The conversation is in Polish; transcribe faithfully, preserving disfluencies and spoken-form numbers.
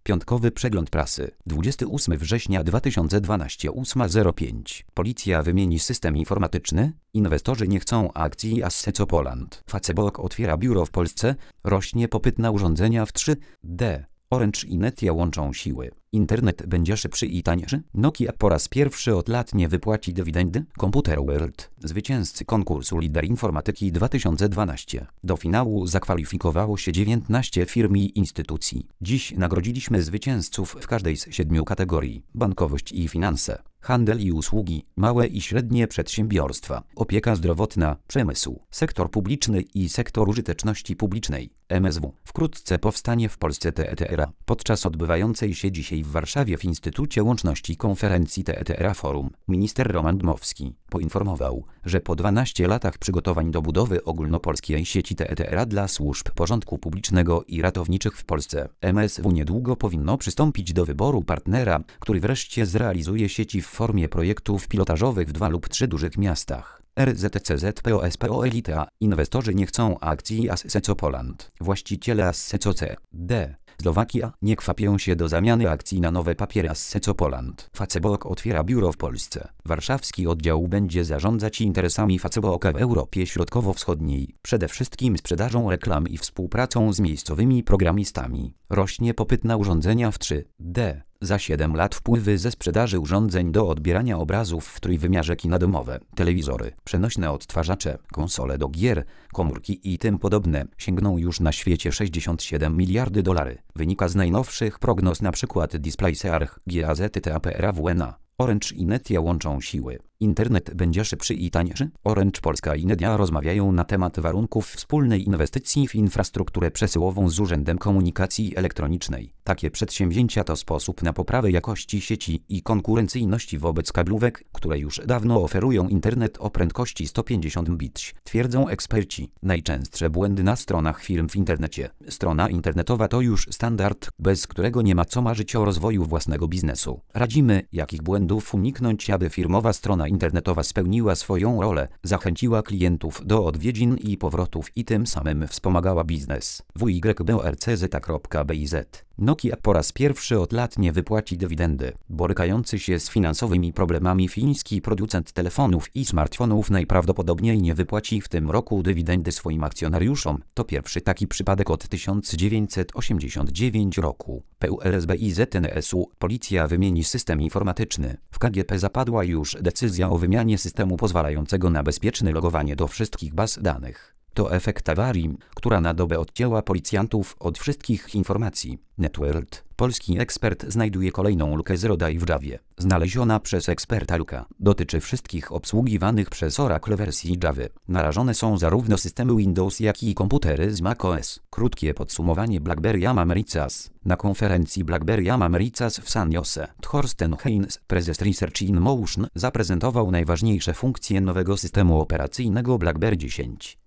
Piątkowy przegląd prasy. dwudziestego ósmego września dwa tysiące dwunastego, ósma zero pięć. Policja wymieni system informatyczny. Inwestorzy nie chcą akcji Asseco Poland. Facebook otwiera biuro w Polsce. Rośnie popyt na urządzenia w trzy D. Orange i Netia łączą siły. Internet będzie szybszy i tańszy. Nokia po raz pierwszy od lat nie wypłaci dywidendy. Computer World. Zwycięzcy konkursu Lider Informatyki dwa tysiące dwanaście. Do finału zakwalifikowało się dziewiętnaście firm i instytucji. Dziś nagrodziliśmy zwycięzców w każdej z siedmiu kategorii. Bankowość i finanse, handel i usługi, małe i średnie przedsiębiorstwa, opieka zdrowotna, przemysł, sektor publiczny i sektor użyteczności publicznej, M S W. Wkrótce powstanie w Polsce T E T R A. Podczas odbywającej się dzisiaj w Warszawie w Instytucie Łączności konferencji T E T R A Forum, minister Roman Dmowski poinformował, że po dwunastu latach przygotowań do budowy ogólnopolskiej sieci T E T R A dla służb porządku publicznego i ratowniczych w Polsce, M S W niedługo powinno przystąpić do wyboru partnera, który wreszcie zrealizuje sieci w formie projektów pilotażowych w dwa lub trzy dużych miastach. R Z C Z P O S P O Elita. Inwestorzy nie chcą akcji Asseco Poland. Właściciele Asseco C D Słowakia nie kwapią się do zamiany akcji na nowe papiery Asseco Poland. Facebook otwiera biuro w Polsce. Warszawski oddział będzie zarządzać interesami Facebooka w Europie Środkowo-Wschodniej, przede wszystkim sprzedażą reklam i współpracą z miejscowymi programistami. Rośnie popyt na urządzenia w trzy D. Za siedem lat wpływy ze sprzedaży urządzeń do odbierania obrazów w trójwymiarze, kina domowe, telewizory, przenośne odtwarzacze, konsole do gier, komórki i tym podobne sięgną już na świecie sześćdziesiąt siedem miliardy dolarów. Wynika z najnowszych prognoz np. DisplaySearch, GAZTAPRAWNA. Orange i Netia łączą siły. Internet będzie szybszy i tańszy. Orange Polska i Netia rozmawiają na temat warunków wspólnej inwestycji w infrastrukturę przesyłową z Urzędem Komunikacji Elektronicznej. Takie przedsięwzięcia to sposób na poprawę jakości sieci i konkurencyjności wobec kablówek, które już dawno oferują internet o prędkości sto pięćdziesiąt megabitów, twierdzą eksperci. Najczęstsze błędy na stronach firm w internecie. Strona internetowa to już standard, bez którego nie ma co marzyć o rozwoju własnego biznesu. Radzimy, jakich błędów uniknąć, aby firmowa strona internetowa spełniła swoją rolę, zachęciła klientów do odwiedzin i powrotów i tym samym wspomagała biznes. w y b o r c z kropka b i z. Nokia po raz pierwszy od lat nie wypłaci dywidendy. Borykający się z finansowymi problemami fiński producent telefonów i smartfonów najprawdopodobniej nie wypłaci w tym roku dywidendy swoim akcjonariuszom. To pierwszy taki przypadek od tysiąc dziewięćset osiemdziesiątego dziewiątego roku. P U L S B I Z N S U. Policja wymieni system informatyczny. W K G P zapadła już decyzja o wymianie systemu pozwalającego na bezpieczne logowanie do wszystkich baz danych. To efekt awarii, która na dobę odcięła policjantów od wszystkich informacji. NetWorld. Polski ekspert znajduje kolejną lukę z rodzaju w Javie. Znaleziona przez eksperta luka dotyczy wszystkich obsługiwanych przez Oracle wersji Java. Narażone są zarówno systemy Windows, jak i komputery z macOS. Krótkie podsumowanie BlackBerry Americas. Na konferencji BlackBerry Americas w San Jose, Thorsten Heinz, prezes Research in Motion, zaprezentował najważniejsze funkcje nowego systemu operacyjnego BlackBerry dziesięć.